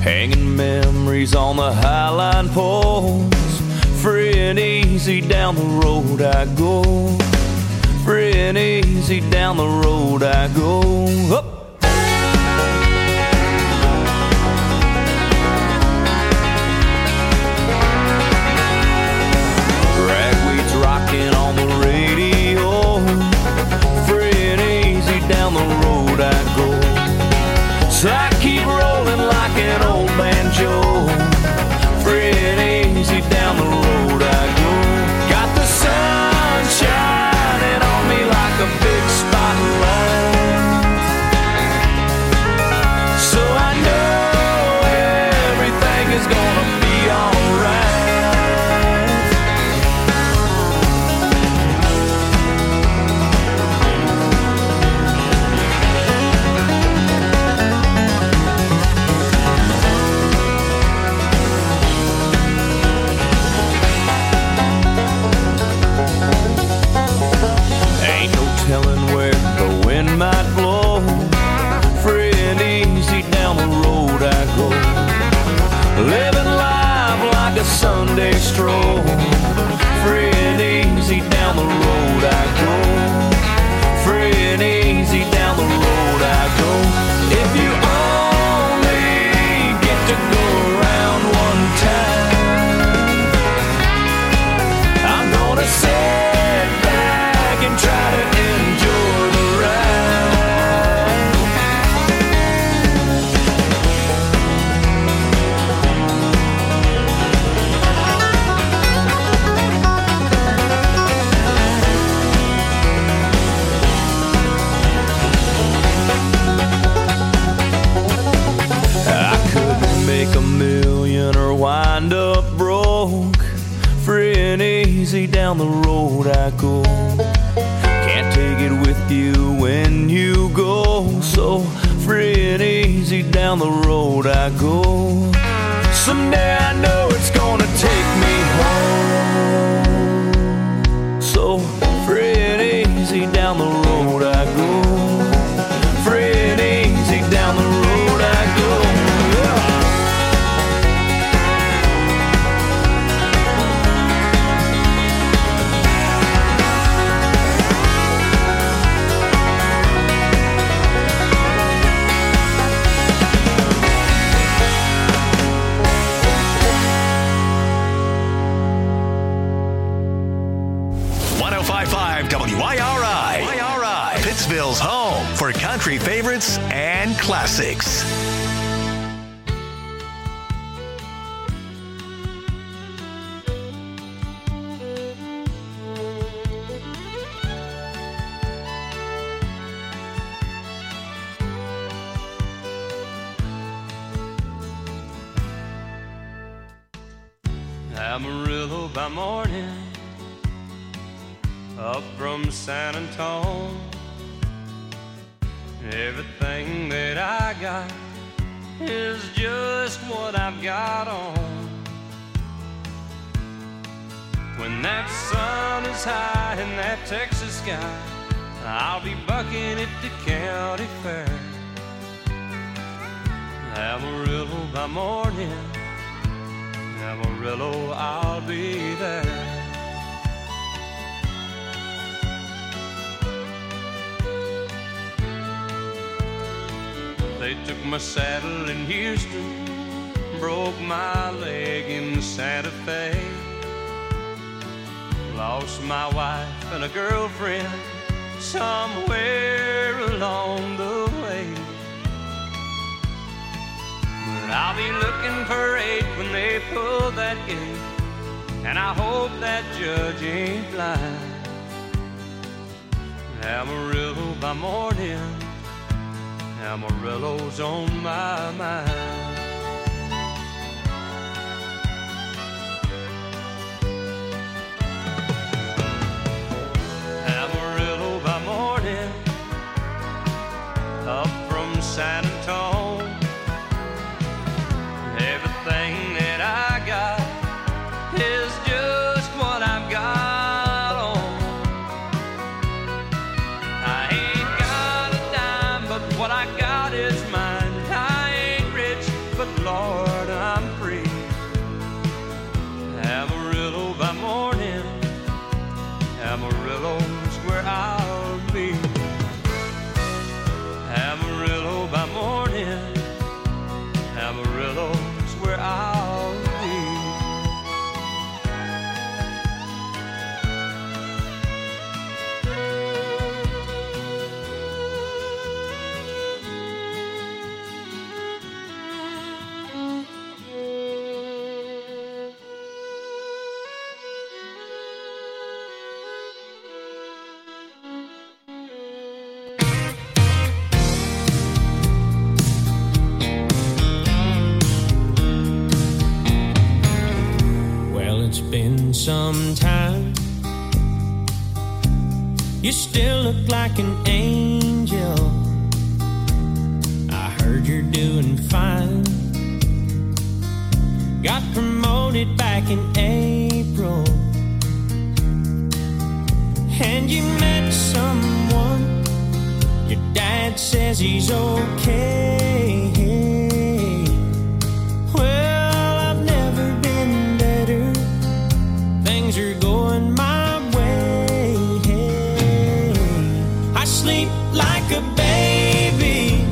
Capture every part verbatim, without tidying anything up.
Hanging memories on the highline poles. Free and easy down the road I go. Free and easy down the road I go. Up. Ragweed's rocking on the radio. Free and easy down the road I go. So I keep rolling like an old banjo. Free and easy down the road I go. Got the sun shining on me like a big spotlight. So I know everything is gonna be alright. Telling where the wind might blow. Free and easy down the road I go. Living life like a Sunday stroll. Free and easy down the road I go. Free and easy down the road I go. If you only get to go around one time, I'm gonna sit back and try to enjoy the ride. I could make a million or wind up broke. Free and easy down the road I go. Can't take it with you when you go. So free and easy down the road I go. Someday I know it's gonna take me home. So free and easy down the road I go. Free and easy down the road I go. Yeah. W I R I, Pittsville's home for country favorites and classics. Amarillo by morning, up from San Antone. Everything that I got is just what I've got on. When that sun is high in that Texas sky, I'll be bucking at the county fair. Amarillo by morning, Amarillo, I'll be there. They took my saddle in Houston, broke my leg in Santa Fe. Lost my wife and a girlfriend somewhere along the way. But I'll be looking for eight when they pull that gate, and I hope that judge ain't blind. Amarillo by morning, Amarillo's on my mind. Amarillo by morning, up from San Antone. Everything that I got is just what I've got on. I ain't got a dime, but what I got is mine. I ain't rich, sometime. You still look like an angel. I heard you're doing fine. Got promoted back in April, and you met someone. Your dad says he's okay. Well, I've never been better. Things are going my way. I sleep like a baby.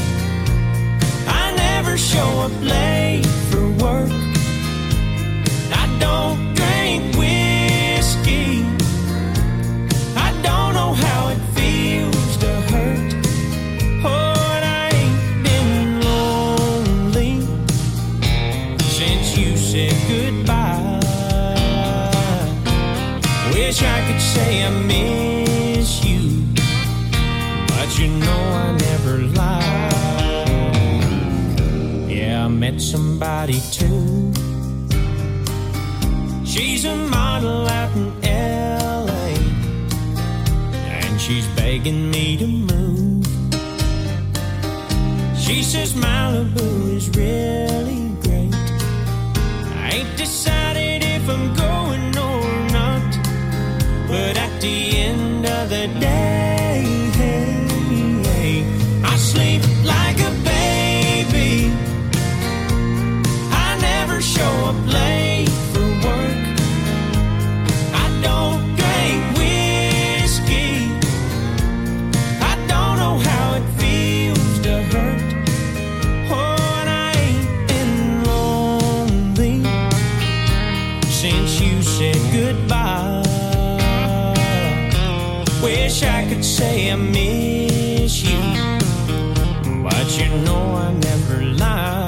I never show up late for work. I don't drink whiskey. I don't know how it feels to hurt. Oh, and I ain't been lonely since you said goodbye. Wish I could say I miss you, but you know I never lie. Yeah, I met somebody too. She's a model out in L A, and she's begging me to move. She says Malibu is really great. I ain't decided if I'm going or not, but at the end of the day, I sleep like a baby. I never show up late for work. I don't drink whiskey. I don't know how it feels to hurt. Oh, and I ain't been lonely since you said goodbye. Wish I could say I miss you, but you know I never lie.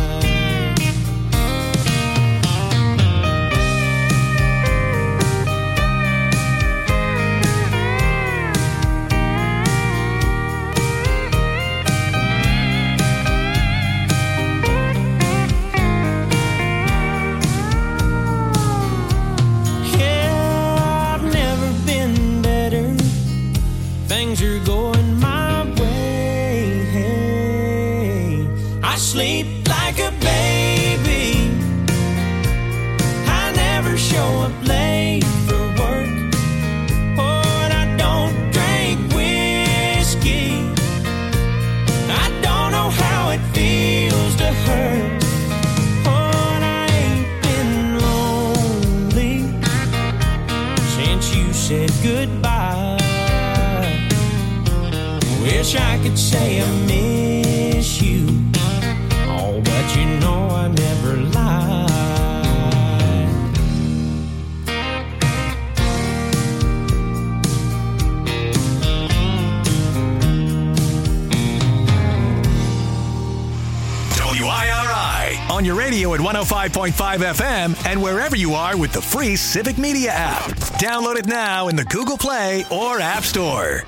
Things are going my way. I sleep like a baby. I never show up late for work. Oh, and I don't drink whiskey. I don't know how it feels to hurt. Oh, and I ain't been lonely since you said goodbye. Wish I could say I miss you, oh, but you know I never lie. W I R I on your radio at one oh five point five F M and wherever you are with the free Civic Media app. Download it now in the Google Play or App Store.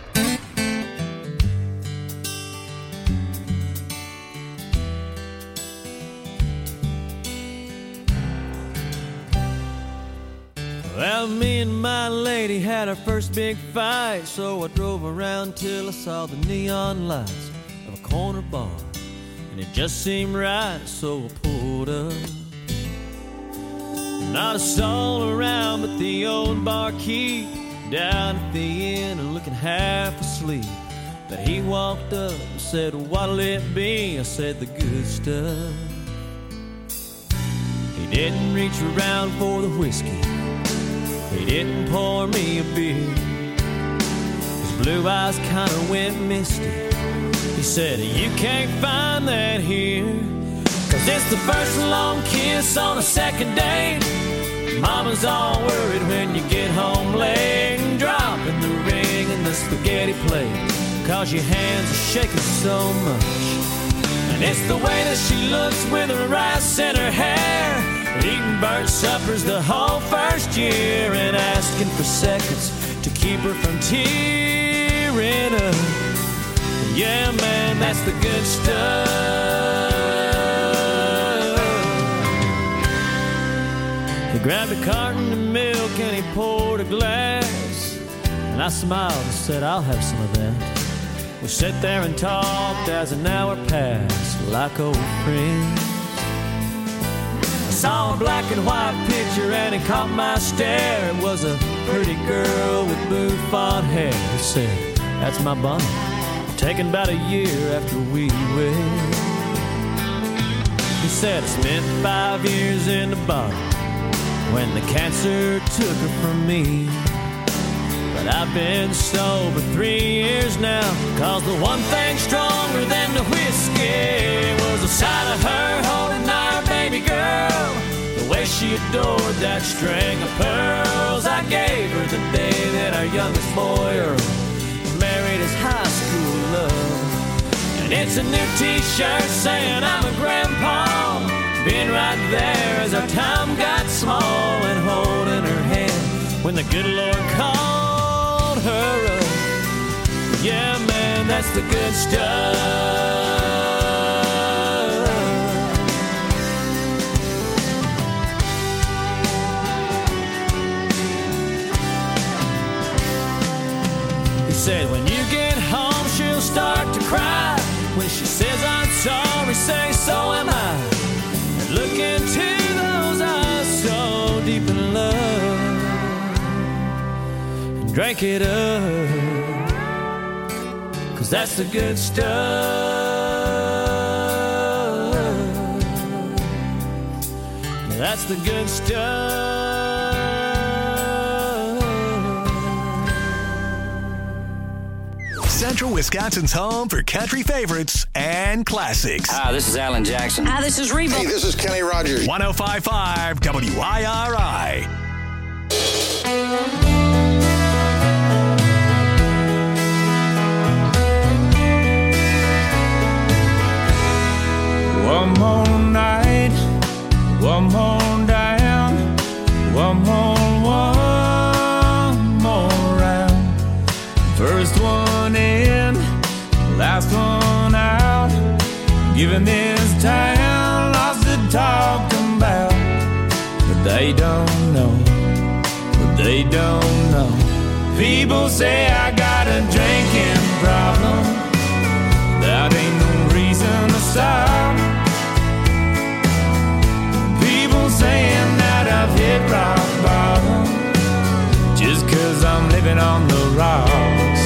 Well, me and my lady had our first big fight, so I drove around till I saw the neon lights of a corner bar, and it just seemed right, so I pulled up. Not a soul around but the old barkeep down at the inn and looking half asleep. But he walked up and said, "What'll it be?" I said, "The good stuff." He didn't reach around for the whiskey. He didn't pour me a beer. His blue eyes kind of went misty. He said, "You can't find that here, 'cause it's the first long kiss on a second date. Mama's all worried when you get home late and dropping the ring in the spaghetti plate, 'cause your hands are shaking so much. And it's the way that she looks with her rice in her hair, eating burnt suppers the whole first year and asking for seconds to keep her from tearing up. Yeah, man, that's the good stuff." He Grabbed a carton of milk and he poured a glass, and I smiled and said, I'll have some of that. We sat there and talked as an hour passed like old friends. I saw a black and white picture and it caught my stare. It was a pretty girl with bouffant hair. He said, that's my Bonnie, taken about a year after we wed. He said, I spent five years in the bottle when the cancer took her from me. But I've been sober three years now, cause the one thing stronger than the whiskey was the sight of her holding our baby girl, the way she adored that string of pearls I gave her the day that our youngest boy Earl married his high school love. And it's a new t-shirt saying I'm a grandpa, being right there as our time got small and holding her hand when the good Lord called her up. Yeah, man, that's the good stuff. He said, when you get home, she'll start to cry. When she says I'm sorry, say so am I. Look into those eyes so deep in love and drink it up, cause that's the good stuff. That's the good stuff. Central Wisconsin's home for country favorites and classics. Hi, this is Alan Jackson. Hi, this is Reba. Hey, this is Kenny Rogers. one oh five point five W I R I. One more night, one more down, one more, one more round. First one in, last one out. Giving this town lots to talk about. But they don't know, but they don't know. People say I got a drinking problem. That ain't no reason to stop. People saying that I've hit rock bottom just cause I'm living on the rocks.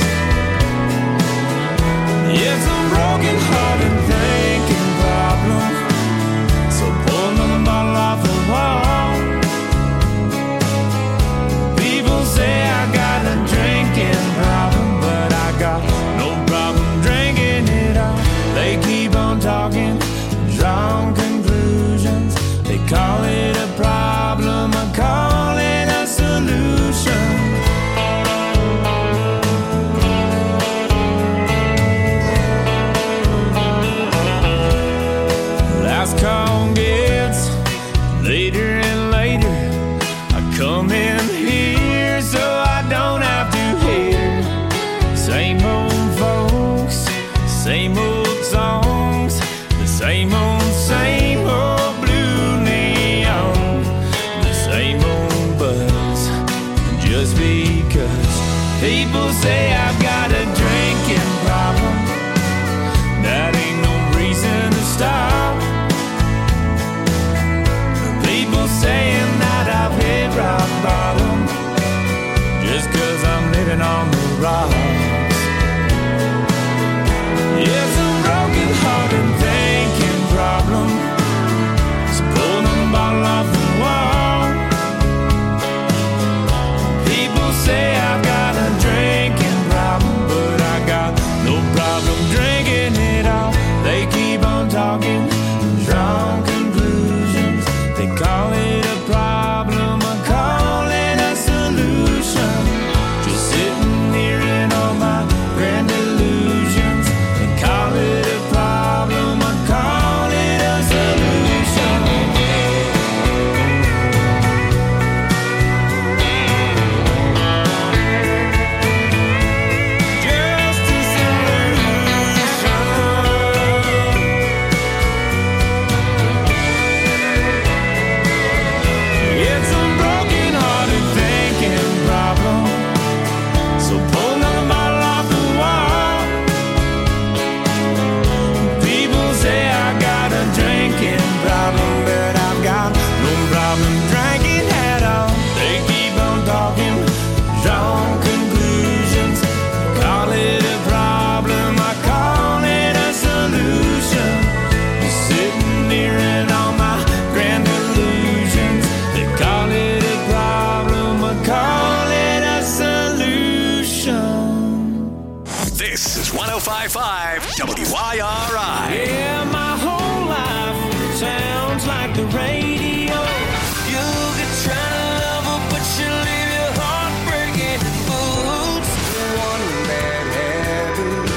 It's a broken heart and thinking problem, so pour another bottle off the wall. People say I got a drinking problem, but I got no problem drinking it all. They keep on talking, drawing conclusions. They call it a problem, I call it a solution. Last call gets later and later. I come in here so I don't have to hear same old folks, same old songs, the same old, same old blue neon, the same old buzz. Just because people say I've got a drinking problem, that ain't no reason to stop. People saying that I've hit rock bottom just cause I'm living on the rocks. It's a broken heart and thinking problem, so pull the bottle off the wall. People say I've got a drinking problem, but I got no problem drinking it all. They keep on talking, drawing conclusions. They call it a problem, I call it a solution. Just sitting here in all my grand illusions. They call it a problem, I call it a solution. Just a solution. Y R I. Yeah, my whole life sounds like the radio. You could try to love her, but she'll leave your heart breaking boots. One bad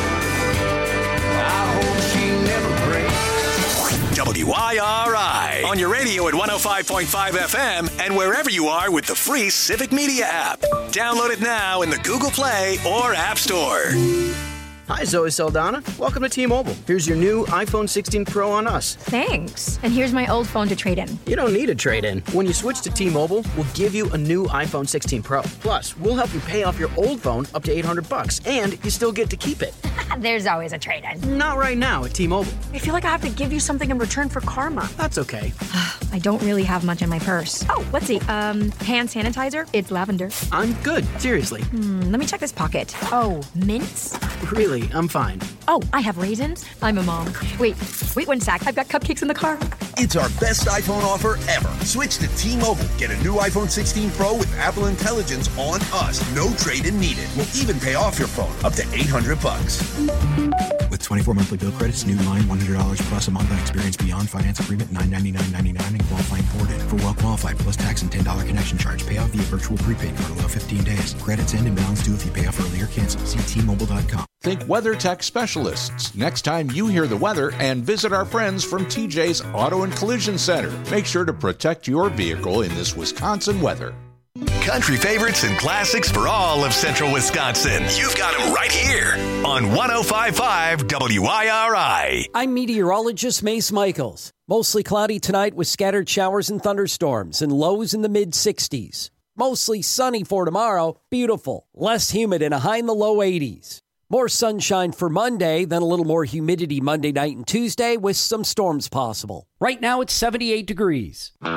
habit, I hope she never breaks. W Y R I. On your radio at one oh five point five F M and wherever you are with the free Civic Media app. Download it now in the Google Play or App Store. Hi, Zoe Saldana. Welcome to T-Mobile. Here's your new iPhone sixteen Pro on us. Thanks. And here's my old phone to trade in. You don't need a trade-in. When you switch to T-Mobile, we'll give you a new iPhone sixteen Pro. Plus, we'll help you pay off your old phone up to eight hundred bucks, and you still get to keep it. There's always a trade-in. Not right now at T-Mobile. I feel like I have to give you something in return for karma. That's okay. I don't really have much in my purse. Oh, let's see. Um, hand sanitizer. It's lavender. I'm good. Seriously. Hmm, let me check this pocket. Oh, mints? Really, I'm fine. Oh, I have raisins. I'm a mom. Wait, wait one sec. I've got cupcakes in the car. It's our best iPhone offer ever. Switch to T-Mobile. Get a new iPhone sixteen Pro with Apple Intelligence on us. No trade-in needed. We'll even pay off your phone up to eight hundred bucks. With twenty-four monthly bill credits, new line one hundred dollars plus a month on experience beyond finance agreement nine ninety-nine ninety-nine and qualifying ported. For well qualified plus tax and ten dollars connection charge. Pay off via virtual prepaid card allow fifteen days. Credits end and balance due if you pay off early or cancel. See T Mobile dot com. Think WeatherTech specialists. Next time you hear the weather and visit our friends from T J's Auto and Collision Center. Make sure to protect your vehicle in this Wisconsin weather. Country favorites and classics for all of central Wisconsin. You've got them right here on one oh five point five W Y R I. I'm meteorologist Mace Michaels. Mostly cloudy tonight with scattered showers and thunderstorms and lows in the mid sixties. Mostly sunny for tomorrow. Beautiful. Less humid and a high in the low eighties. More sunshine for Monday, then a little more humidity Monday night and Tuesday with some storms possible. Right now it's seventy-eight degrees. Girl,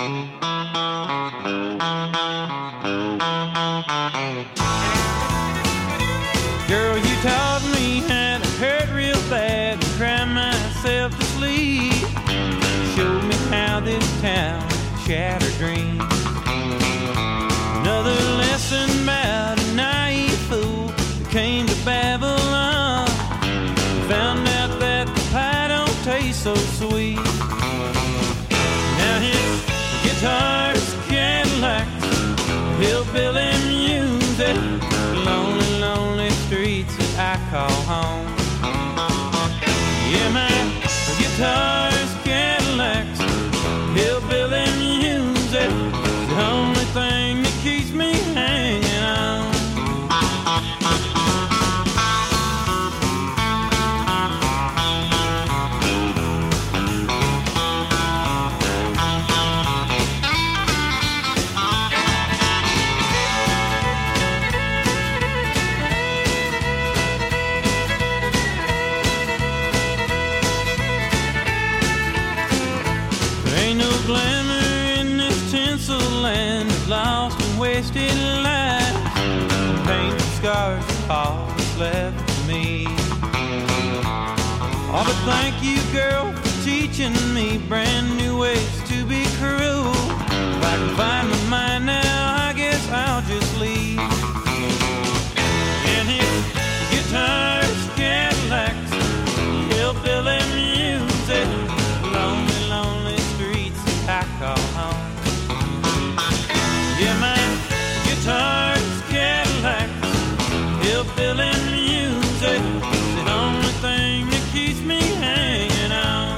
you taught me how to hurt real bad and cry myself to sleep. Showed me how this town shattered dreams. Another lesson about a naive fool that came to Babylon. Found out that the pie don't taste so sweet. Now his guitar's Cadillacs, hillbilly music, lonely, lonely streets that I call home. Yeah, my guitar's Cadillacs, hillbilly music, the only thing that keeps me hanging on. There ain't no glamour in this tinsel land of lost and wasted lives. Paint scars are all that's left of me. Oh, but thank you, girl, for teaching me brand new ways to be cruel. If I can find my mind now, I guess I'll just leave. And his guitar's Cadillacs, hillbilly music, lonely, lonely streets that I call home. Yeah, my guitar's Cadillacs, hillbilly music, the only thing that keeps me hanging on.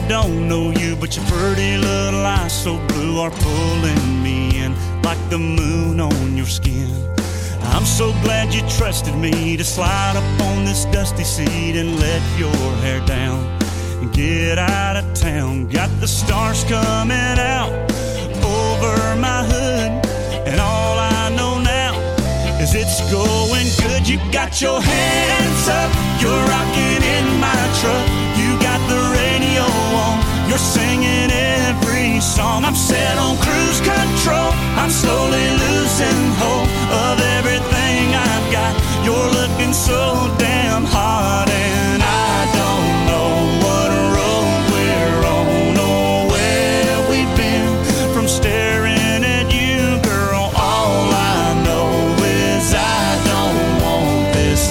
don't know you, but your pretty little eyes so blue are pulling me in like the moon on your skin. I'm so glad you trusted me to slide up on this dusty seat and let your hair down and get out of town. Got the stars coming out over my hood, and all I know now is it's going good. You got your hands up, you're rocking in my truck. You got the radio on, you're singing every song. I'm set on cruise control, I'm slowly losing hope of everything I've got. You're looking so damn hot, and I don't know what road we're on or where we've been from staring at you, girl. All I know is I don't want this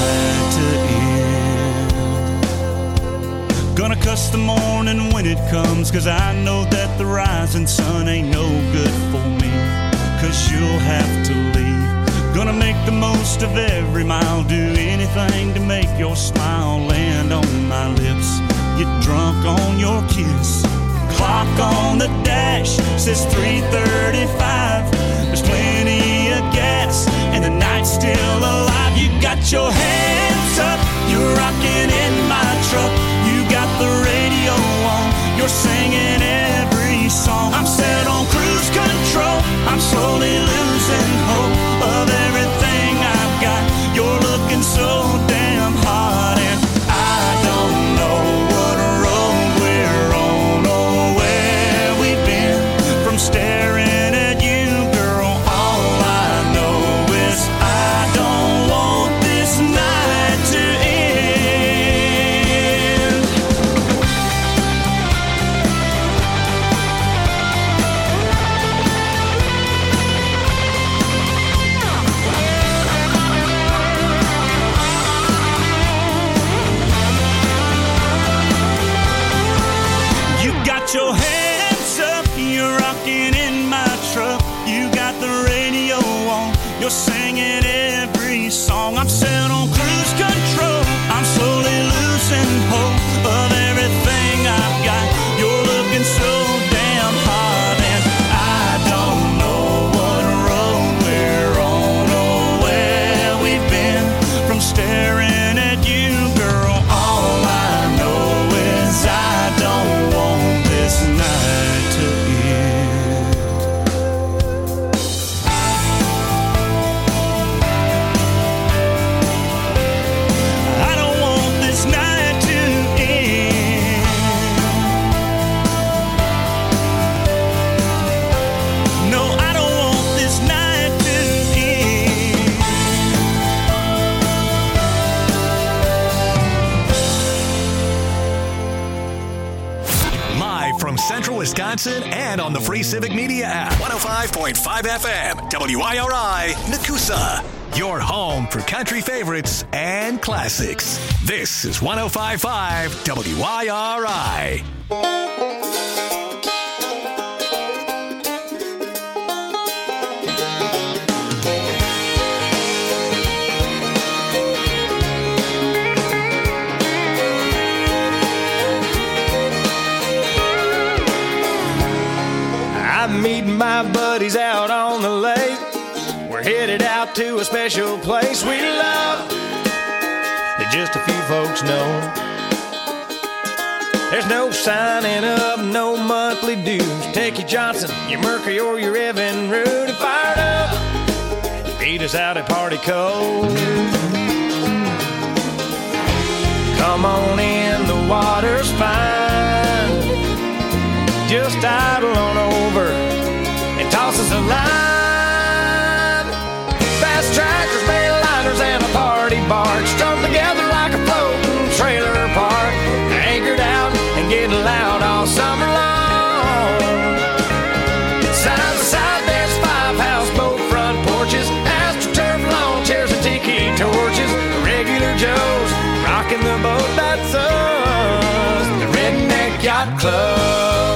night to end. Gonna cuss the morning when it comes, 'cause I know that the rising sun ain't no good for me, 'cause you'll have to leave. Gonna make the most of every mile, do anything to make your smile land on my lips, get drunk on your kiss. Clock on the dash says three thirty-five. There's plenty of gas and the night's still alive. You got your hands up, you're rocking in my truck. You got the radio on, you're singing every song. I'm set on cruise control, I'm slowly losing hope of everything I've got. You're looking so damn hot, and I don't know what road we're on or where we've been from staring at you, girl. All I know is I don't want this night to end. You got your hands up, you're rocking in my truck. You got the radio on, you're singing every song. I'm set on cruise control, I'm slowly losing hope of everything I've got. You're looking so damn hot, and I don't know what road we're on or where we've been from staring at you, girl. All I know is I don't want this night to end. I don't want this night to end. No, I don't want this night to end. Live from Central Wisconsin and on the free Civic Media app. one oh five point five F M, W I R I, Nakusa. Your home for country favorites and classics. This is one oh five point five W I R I. I'm meeting my buddies out on the lake. We're headed out to a special place we love that just a few folks know. There's no signing up, no monthly dues. Take your Johnson, your Mercury, or your Evan Rude, fired up. Meet us out at Party Cove. Come on in, the water's fine. Just idle on over and toss us a line. Fast tractors, mail liners, and a party barge strung together like a floating trailer park. Anchored out and getting loud all summer long. Side by side, there's five houseboat front porches, astroturf lawn chairs and tiki torches. Regular Joes rocking the boat, that's us, the Redneck Yacht Club.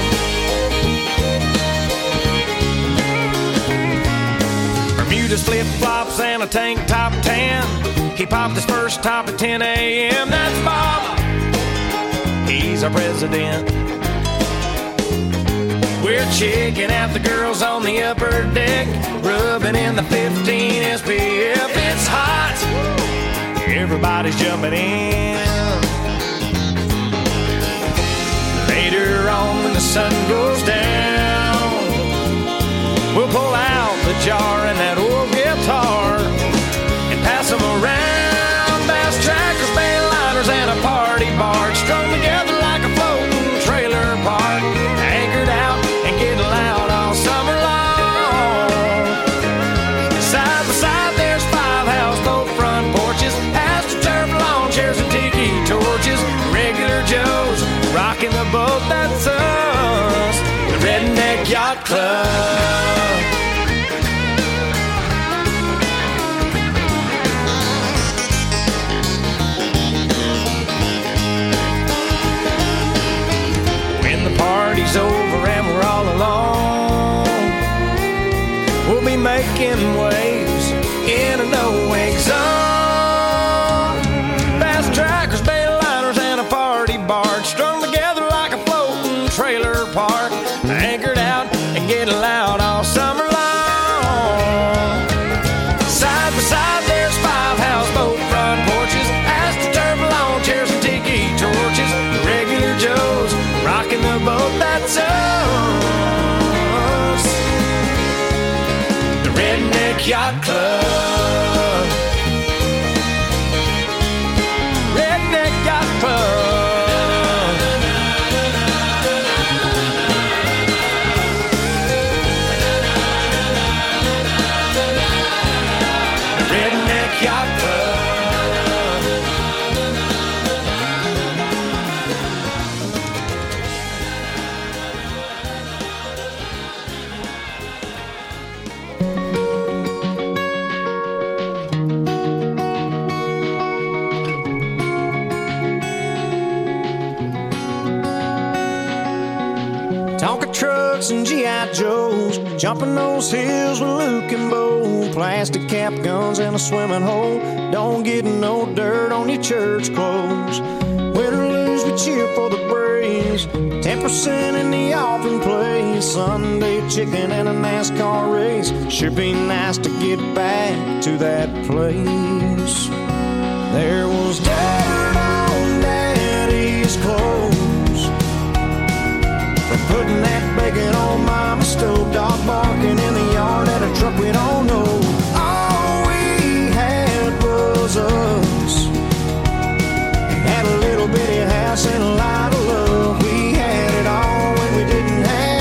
Bermuda's flip-flops and a tank top tan. He popped his first top at ten a.m. That's Bob, he's our president. We're checking out the girls on the upper deck, rubbing in the fifteen S P F. It's hot. Everybody's jumping in. Later on when the sun goes down, we'll pull out the jar and that old guitar and pass them around. Bass trackers, mainliners, and a party barge strung together like a floating trailer park, anchored out and getting loud all summer long. Side by side there's five houseboat front porches, astroturf lawn chairs and tiki torches, regular Joes rocking the boat. That's us, the Redneck Yacht Club. When the party's over and we're all alone, we'll be making waves in a no-wake zone. Fast trackers, baitliners, and a party barge strung together like a floating trailer park, anchored out and getting loud all summer long. Side by side there's five houseboat front porches, astroturf lawn chairs and tiki torches, regular Joes rocking the boat. That's us, the Redneck Yacht Club. Redneck Yacht Club. Tonka trucks and G I Joes, jumping those hills with Luke and Bo, plastic cap guns and a swimming hole. Don't get no dirt on your church clothes. Win or lose, we cheer for the Braves. ten percent in the offering place, Sunday chicken and a NASCAR race. Sure be nice to get back to that place. There was dirt on Daddy's clothes for putting that bacon on Mama's stove, dog barking in the yard at a truck we don't know. All we had was us, had a little bitty house and a lot of love. We had it all when we didn't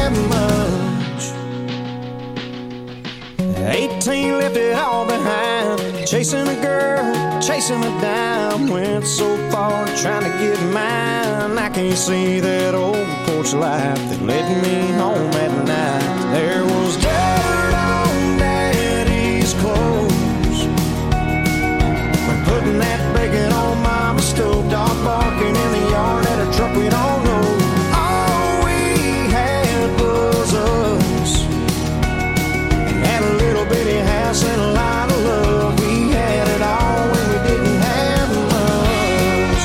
have much. eighteen left it all behind, chasing a girl, chasing a dime. Went so far trying to get mine, I can't see that old porch light that led me home at night. There was dirt on Daddy's clothes for putting that bacon on Mama's stove, dog barking in the yard at a truck we don't know. All we had was us, had a little bitty house and a lot of love. We had it all when we didn't have much.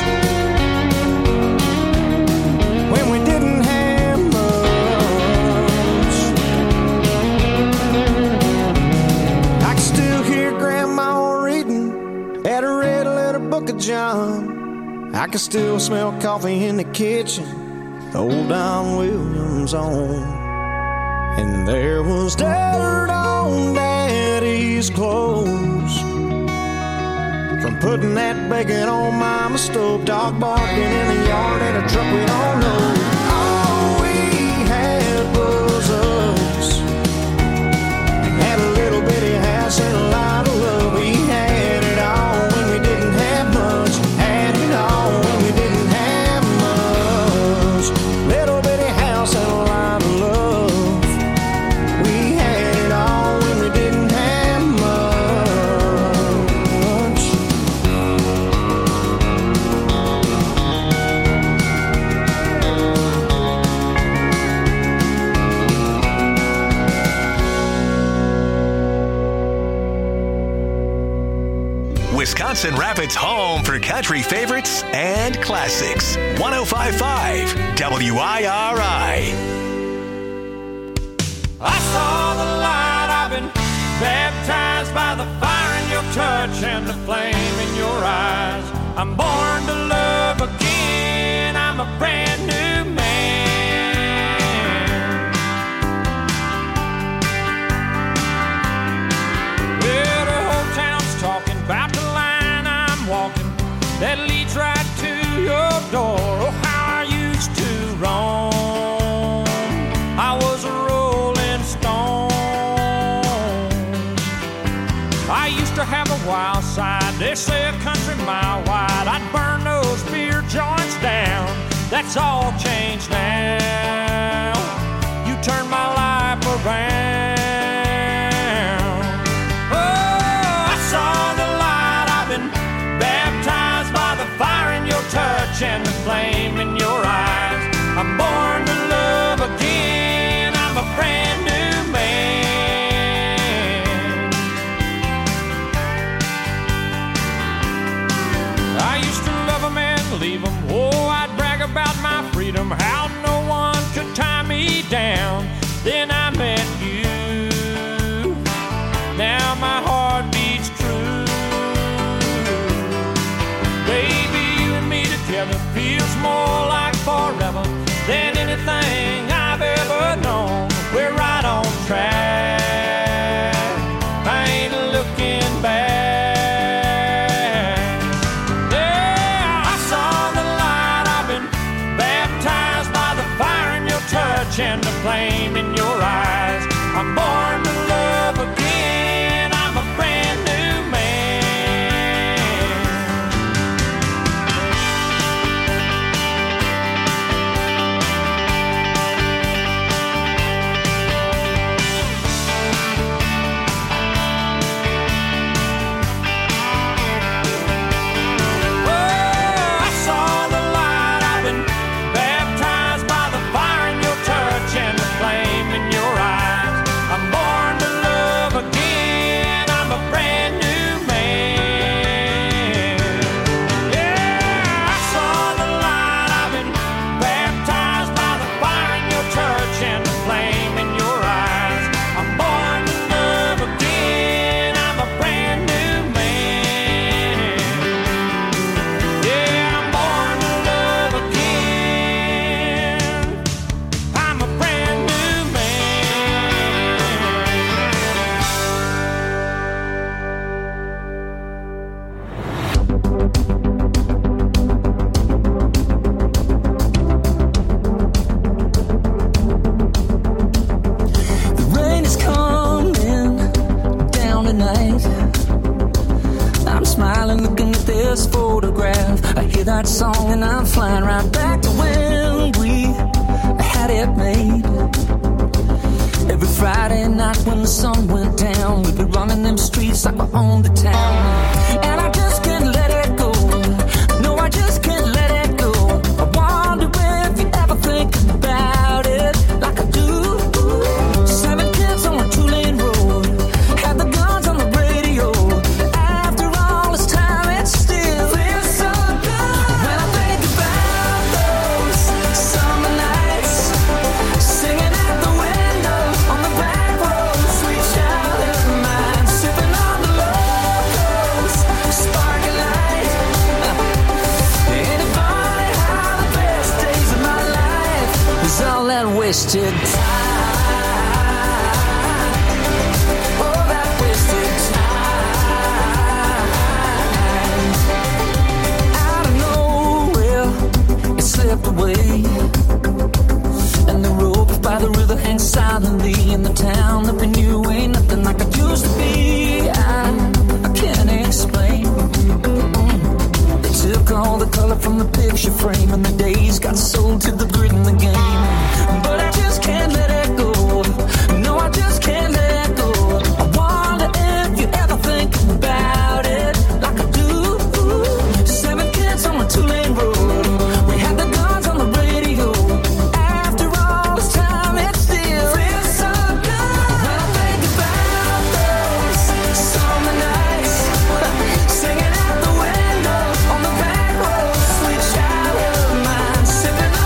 When we didn't have much. I can still hear Grandma reading at a red letter book of John. I can still smell coffee in the kitchen, old Don Williams on. And there was dirt on Daddy's clothes from putting that bacon on Mama's stove, dog barking in the yard at a truck we don't know. All we had was us, had a little bitty house and a lot of love. We had it all when we didn't have much, had it all when we didn't have much. Little bitty house and a lot of love. We had it all when we didn't have much. Wisconsin Rapids' home for country favorites and classics. one oh five point five W I R I. I saw the light, I've been baptized by the fire in your touch and the flame in your eyes. I'm born to love again, I'm a brand new man. Well, the whole town's talking about the line I'm walking that leads right to your door. Oh, how I used to roam, I was a rolling stone. I used to have a wild side, they say a country mile wide. I'd burn those beer joints down, that's all changed now. You turned my life around. Oh, I saw the light, I've been baptized by the fire in your touch and the flame in your eyes. I'm born to love again, I'm a brand new man. I used to love them and leave them. Oh, I'd brag about my freedom, how no one could tie me down. Then I met you, now my heart beats true. Baby, you and me together feels more like forever than anything I've ever known. We're right on track, I ain't looking back. Yeah, I saw the light, I've been baptized by the fire in your touch and the flame in your eyes. I'm born to love again, I'm a brand new man. Oh, I saw the light, I've been baptized by the fire in your touch and the flame in your eyes. I'm born to love again, I'm a brand new man. Yeah, I saw the light, I've been baptized by the fire in your touch and the flame in your eyes. I'm born to love again, I'm a brand new man. Yeah, I'm born to love again, I'm a brand new The rain is coming down tonight. I'm smiling looking at this photograph. I hear that song and I'm flying right back to when we had it made. Every Friday night when the sun went down, we'd be running them streets like we owned the town. And I just can't let it go. No, I just can't let it go. I wonder if you ever think about it like I do. Seven kids on a two-lane road, had the guns on the radio. After all this time, it still feels so good. When I think about those summer nights, singing at the window on the back road, sweet child of mine, sipping on the locals, sparking light. Ain't it funny how the best days of my life is all that wasted time? Oh, that wasted time. Out of nowhere, it slipped away, and the rope by the river hangs silently in the town that we knew ain't nothing like it used to be. I, I can't explain. They took all the color from the picture frame, and the days got sold to the grid in the game. But I just can't let it go. No, I just can't let it go. I wonder if you ever think about it like I do. Seven kids on a two-lane road, we had the guns on the radio. After all this time, it still feels so good. When I think about those summer nights, singing out the window on the back road, sweet child of mine, sipping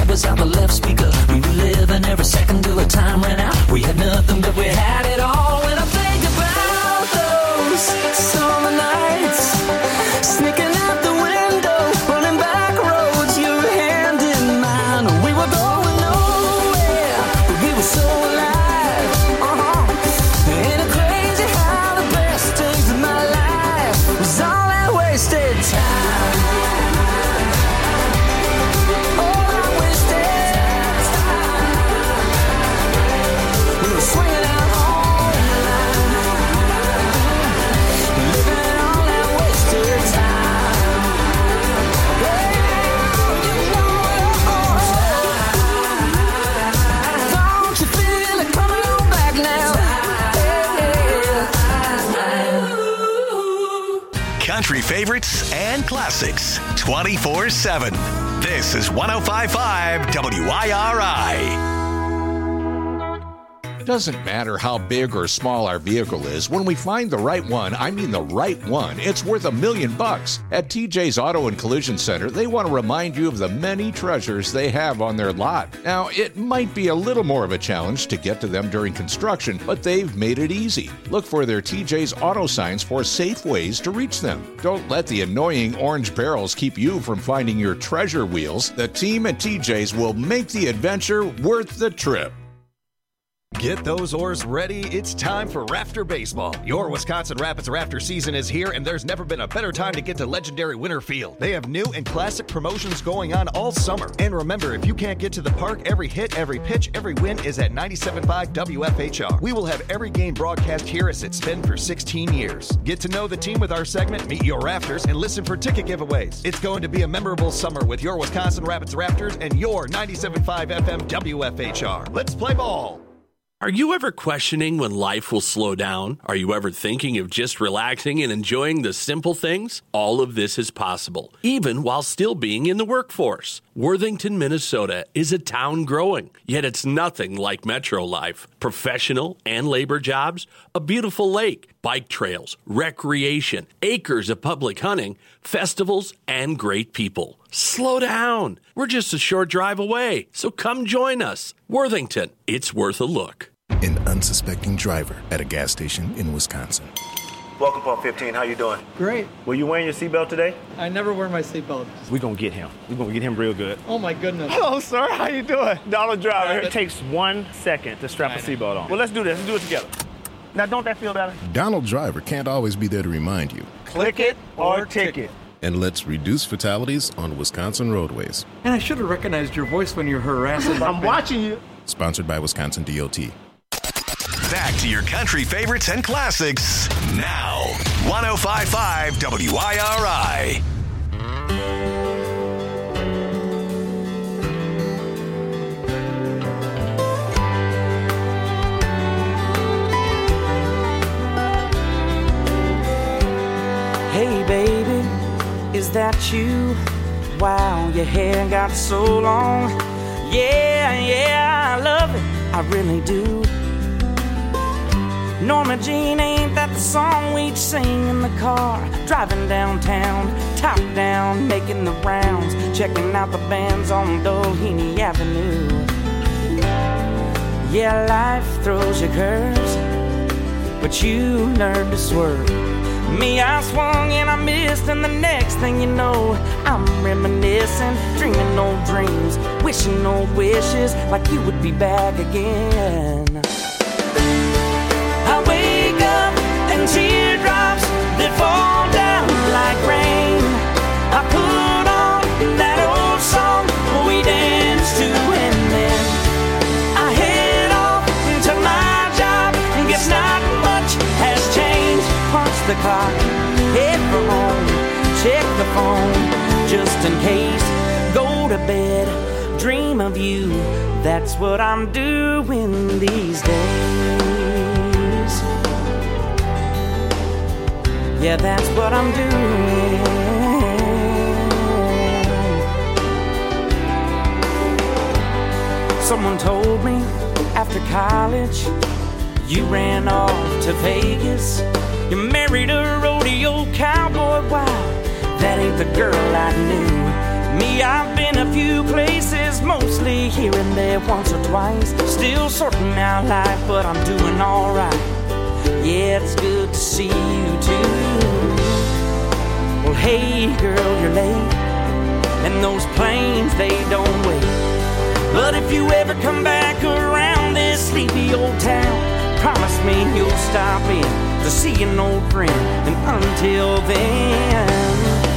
was out the left speaker. We were living every second till the time ran out. We had nothing, but we had it all. When I think about those summer nights, sneaking out the window, running back roads, your hand in mine. We were going nowhere, but we were so alive. Uh-huh. Ain't it crazy how the best days of my life was all that wasted time? All that wasted time. We were swinging out all night, living all that wasted time. Yeah, you know, don't you feel it coming on back now? Country favorites and classics twenty-four seven. This is one oh five point five W I R I. It doesn't matter how big or small our vehicle is. When we find the right one, I mean the right one, it's worth a million bucks. At T J's Auto and Collision Center, they want to remind you of the many treasures they have on their lot. Now, it might be a little more of a challenge to get to them during construction, but they've made it easy. Look for their T J's Auto signs for safe ways to reach them. Don't let the annoying orange barrels keep you from finding your treasure wheels. The team at T J's will make the adventure worth the trip. Get those oars ready. It's time for Rafter Baseball. Your Wisconsin Rapids Rafter season is here, and there's never been a better time to get to legendary Winter Field. They have new and classic promotions going on all summer. And remember, if you can't get to the park, every hit, every pitch, every win is at ninety-seven point five W F H R. We will have every game broadcast here as it's been for sixteen years. Get to know the team with our segment, Meet Your Rafters, and listen for ticket giveaways. It's going to be a memorable summer with your Wisconsin Rapids Rafters and your ninety-seven point five F M W F H R. Let's play ball. Are you ever questioning when life will slow down? Are you ever thinking of just relaxing and enjoying the simple things? All of this is possible, even while still being in the workforce. Worthington, Minnesota is a town growing, yet it's nothing like metro life. Professional and labor jobs, a beautiful lake, bike trails, recreation, acres of public hunting, festivals, and great people. Slow down. We're just a short drive away, so come join us. Worthington, it's worth a look. An unsuspecting driver at a gas station in Wisconsin. Welcome, Pump fifteen. How you doing? Great. Were you wearing your seatbelt today? I never wear my seatbelt. We're going to get him. We're going to get him real good. Oh, my goodness. Hello, sir. How you doing? Donald Driver. It takes one second to strap a seatbelt on. Well, let's do this. Let's do it together. Now, don't that feel better? Donald Driver can't always be there to remind you. Click it or ticket. And let's reduce fatalities on Wisconsin roadways. And I should have recognized your voice when you're harassing. I'm watching you. Sponsored by Wisconsin D O T. Back to your country favorites and classics now. one oh five point five W I R I. Hey baby, is that you? Wow, your hair got so long. Yeah, yeah, I love it, I really do. Norma Jean, ain't that the song we'd sing in the car? Driving downtown, top down, making the rounds, checking out the bands on Doheny Avenue. Yeah, life throws you curves, but you learn to swerve. Me, I swung and I missed, and the next thing you know, I'm reminiscing, dreaming old dreams, wishing old wishes, like you would be back again. I wake up and teardrops that fall down like rain. I put on that old song we danced to, and then I head off to my job. Guess not much has changed. Punch the clock, head for home, check the phone, just in case. Go to bed, dream of you. That's what I'm doing these days. Yeah, that's what I'm doing. Someone told me after college you ran off to Vegas. You married a rodeo cowboy. Wow, that ain't the girl I knew. Me, I've been a few places, mostly here and there once or twice. Still sorting out life, but I'm doing alright. Yeah, it's good to see you too. Well, hey girl, you're late, and those planes, they don't wait. But if you ever come back around this sleepy old town, promise me you'll stop in to see an old friend. And until then,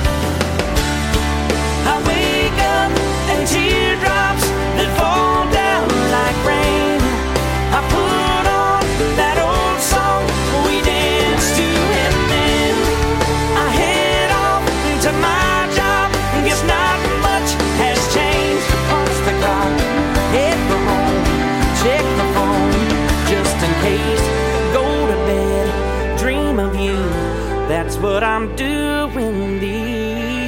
I wake up and teardrops that fall down like rain. I put on that old song we danced to, and then I head off to my job. Guess not much has changed. Punch the clock, head for home, check the phone just in case. Go to bed, dream of you. That's what I'm doing these.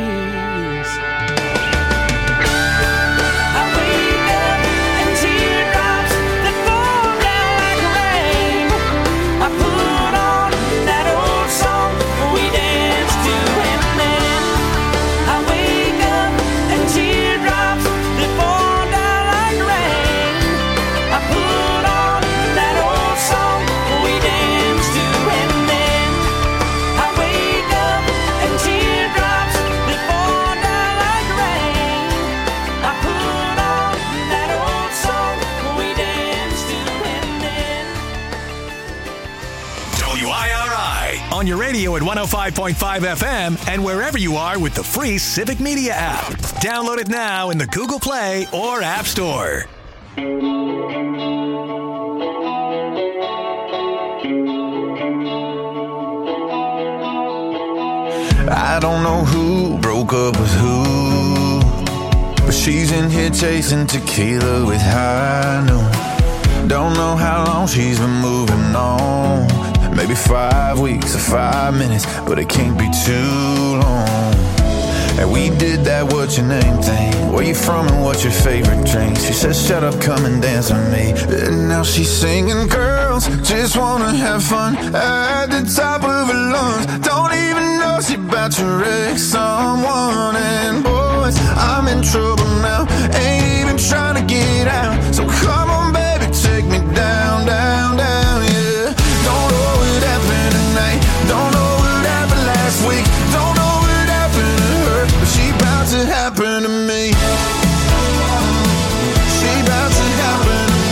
On your radio at one oh five point five F M and wherever you are with the free Civic Media app. Download it now in the Google Play or App Store. I don't know who broke up with who, but she's in here chasing tequila with high noon. Don't know how long she's been moving on. Maybe five weeks or five minutes, but it can't be too long. And we did that what's your name thing. Where you from and what's your favorite drink? She says shut up, come and dance with me. And now she's singing, girls just wanna have fun at the top of her lungs. Don't even know she about to wreck someone. And boys, I'm in trouble now, ain't even trying to get out. So come on baby, take me down, down, down, yeah. Don't know what happened tonight, don't know what happened last week, don't know what happened to her, but she about to happen to me. She about to happen to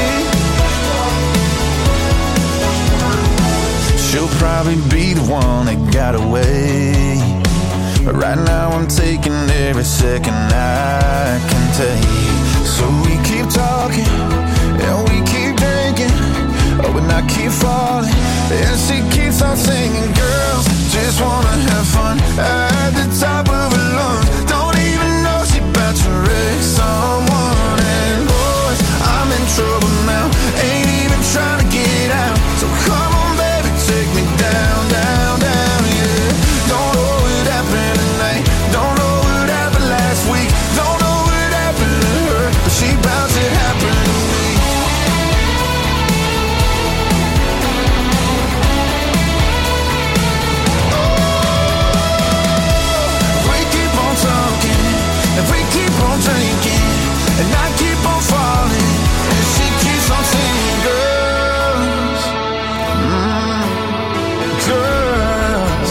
me. She'll probably be the one that got away, but right now I'm taking every second I can take. So we keep talking and we keep drinking, oh, and I keep falling, and she keeps on singing. Girls just wanna have fun at the top of her lungs. Don't even know she about to wreck someone. And boys, I'm in trouble now, ain't even trying to get out. So come on baby, take me down, down, down, yeah. Don't know what happened tonight, don't know what happened last week, don't know what happened to her, but she about to happen to me. If we keep on drinking, and I keep on falling, and she keeps on singing, girls, mm, girls,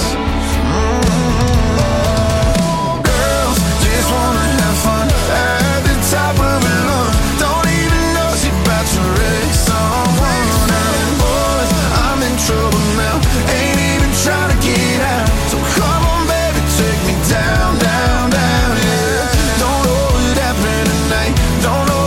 mm, girls just wanna have fun at the top of her lungs. Don't even know she about to wreck someone. And boys, I'm in trouble now, ain't even trying to get out. So come on baby, take me down, down, down, yeah. Don't know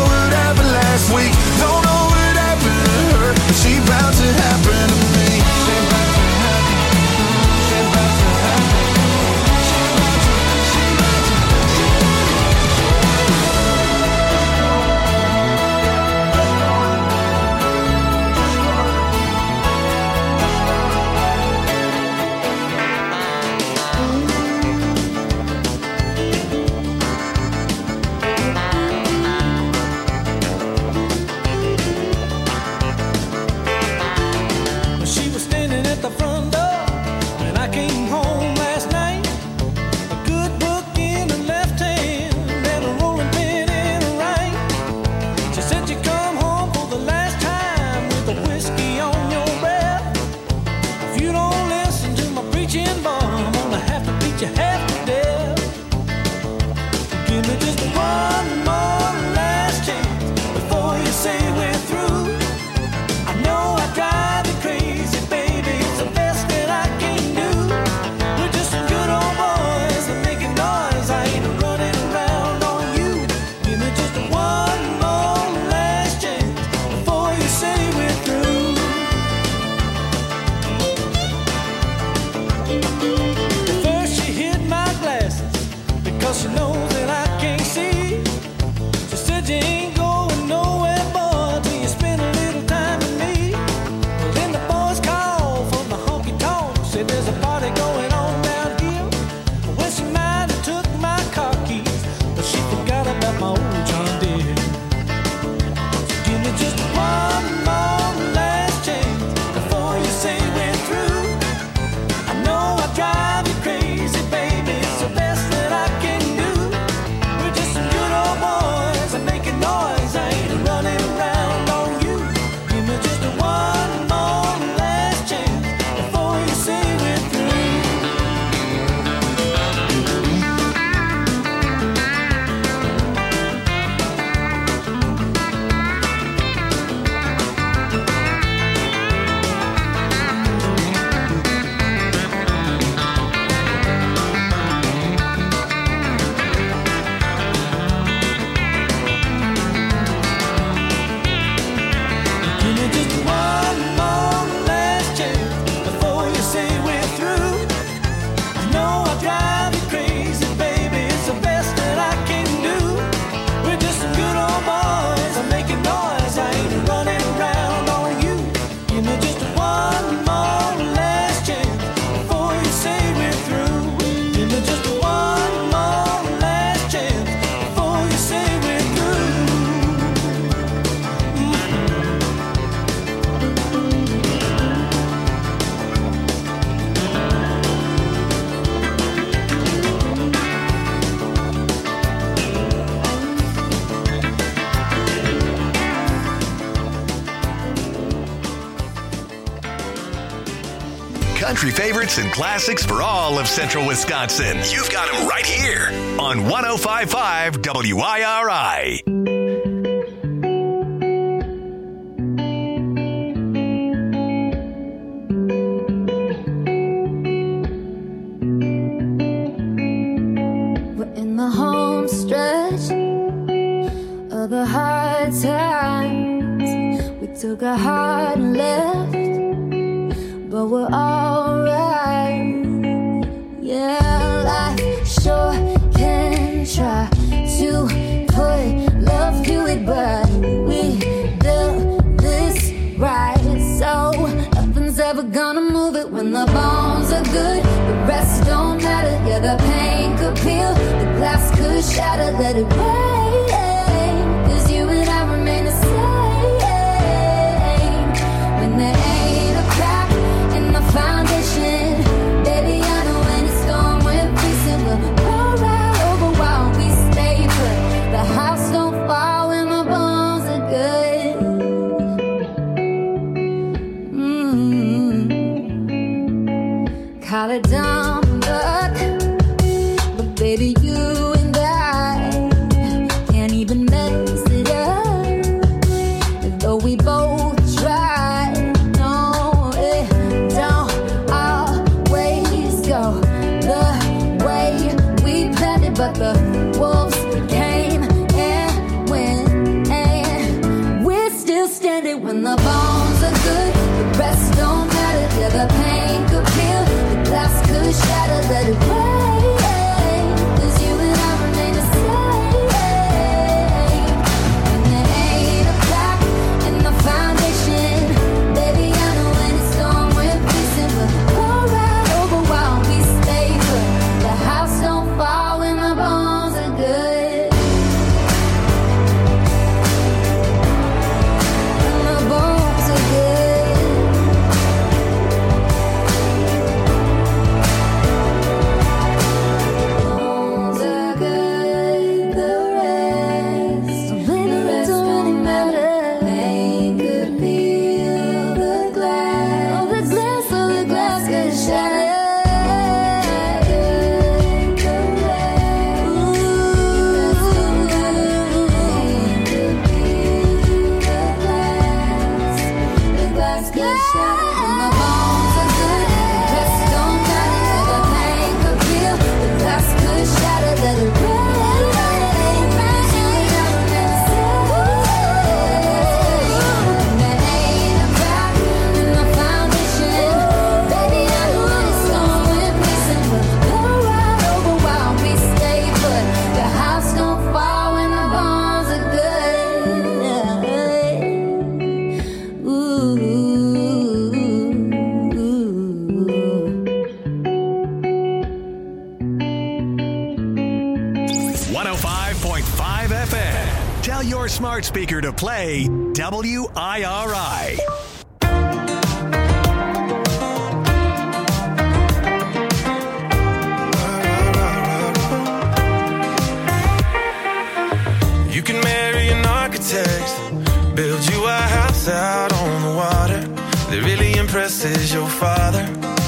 you ain't going nowhere, boy, till you spend a little time with me. Well, then the boys called from the honky tonk, said there's a party going on down here. Well, she might have took my car keys, but she forgot about my old John Deere. So give me just one more last chance before you say we're through. I know I drive you crazy, baby, it's the best that I can do. We're just some good old boys, I'm making noise, I ain't running around on you. Give me just one more last chance before you say we're through. Give me just one more last chance before you say we're through. I know I drive you crazy, baby, it's the best that I can do. We're just some good old boys, I'm making noise, I ain't running around on you. Give me just one more last chance before you say we're through. Give me just one more last chance before you say we're through. Country favorites and classics for all of central Wisconsin. You've got them right here on one oh five point five W I R I. We're in the home stretch of the hard times. We took a hard left, but we're alright. Yeah, life sure can try to put love to it, but we built this right, so nothing's ever gonna move it. When the bones are good, the rest don't matter. Yeah, the pain could peel, the glass could shatter. Let it rain, 'cause you and I remain the same. When there ain't a crack in the foundation, baby, I know any storm we're facing will pour right over while we stay put. The house don't fall when the bones are good. Mm-hmm. Call it dumb luck, but baby, you and I can't even mess it up. Though we both try, no, it don't always go the way we planned it. But the wolves came and went, and we're still standing. When the bones are good, the rest don't matter. Yeah, the pain could peel, the glass could shatter. Let it rain, 'cause you and I remain the same. When there ain't a crack in the foundation, baby, I know any storm we're facing will pour right over while we stay put. The house don't fall when the bones are good. When the bones are good. smart speaker to play W I R I. You can marry an architect, build you a house out on the water that really impresses your father.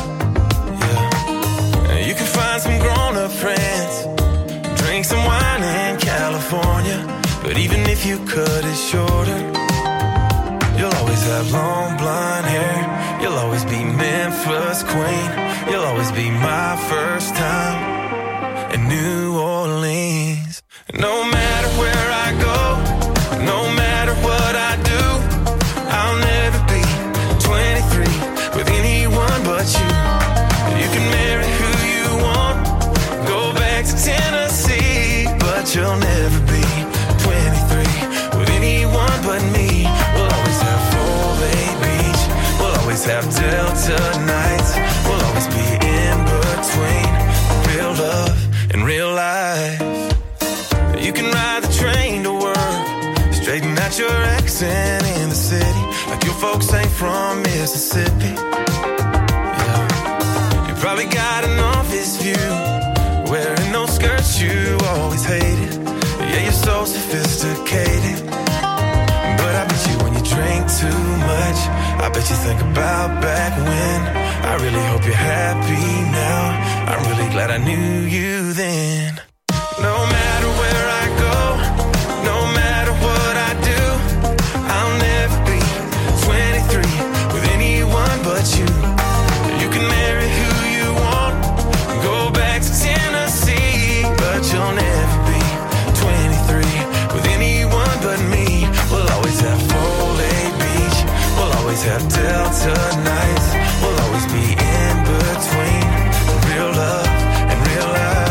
Yeah. You can find some grown-up friends, drink some wine in California, but even if you cut it shorter, you'll always have long blonde hair. You'll always be Memphis queen. You'll always be my first time in New Orleans. No matter where I go, no matter what I do, I'll never be twenty-three with anyone but you. You can marry who you want, go back to Tennessee, but you'll never be twenty-three with anyone but me. We'll always have Full Bay Beach, we'll always have Delta nights, we'll always be in between real love and real life. You can ride the train to work, straighten out your accent in the city, like your folks ain't from Mississippi. Yeah. You probably got an office view, wearing those skirts you always hated. Yeah, you're so sophisticated, but I bet you when you drink too much, I bet you think about back when. I really hope you're happy now. I'm really glad I knew you then. No matter where I go, no matter what I do, I'll never be twenty-three with anyone but you. You can marry who you want, go back to Tennessee, but you'll never be twenty-three with anyone but me. We'll always have Full Bay Beach, we'll always have Delta nights, we'll always be in between real love and real life.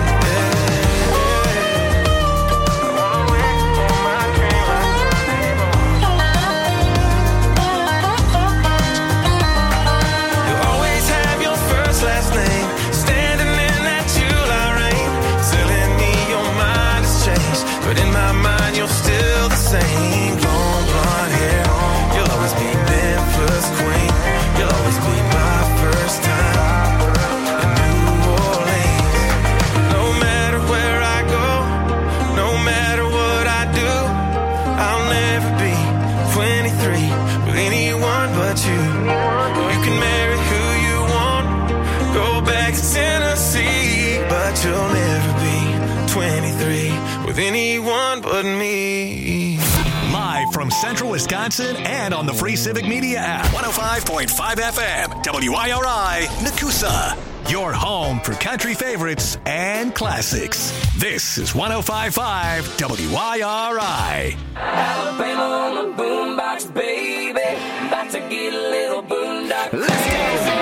But in my mind, you're still the same. Long blonde hair, you'll always be Memphis queen. You'll always be my first time in New Orleans. No matter where I go, no matter what I do, I'll never be twenty-three with anyone but you. You can marry who you want, go back to Tennessee, but you'll never be twenty-three with anyone but me. Live from Central Wisconsin and on the free Civic Media app. one oh five point five F M, W I R I, Nakusa. Your home for country favorites and classics. This is one oh five point five W I R I. Alabama on the boombox, baby. About to get a little boondock. Let's go.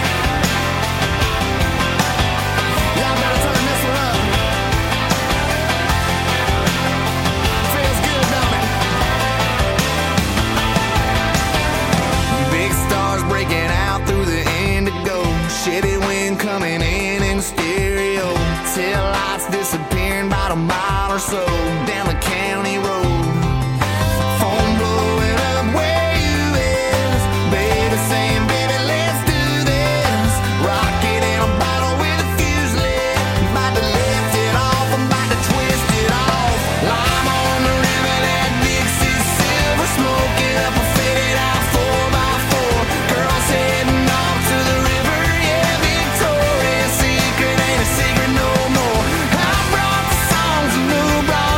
Breaking out through the indigo, Chevy wind coming in in stereo, tail lights disappearing about a mile or so down the county road, phone blowing up where you is, baby saying baby let's do this, rocket in a bottle with a fuse lit, about to lift it off, I'm about to twist it off, lime on the river, that Dixie silver, smoking up a faded out four by four. Girls heading off to the river, yeah, Victoria's Secret ain't a secret no more. I brought the songs of New Broad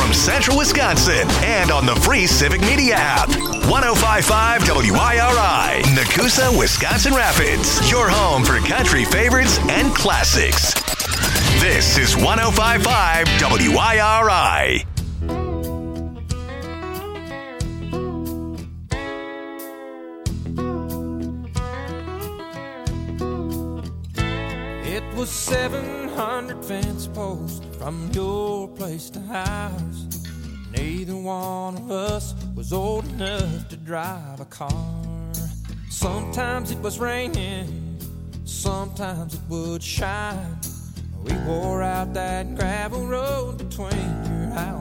from Central Wisconsin and on the free Civic Media app. one oh five point five W I R I, Nakusa, Wisconsin Rapids. Your home for country favorites and classics. This is one oh five point five W I R I. It was seven hundred fence posts from your place to ours. Neither one of us was old enough to drive a car. Sometimes it was raining, sometimes it would shine. We wore out that gravel road between your house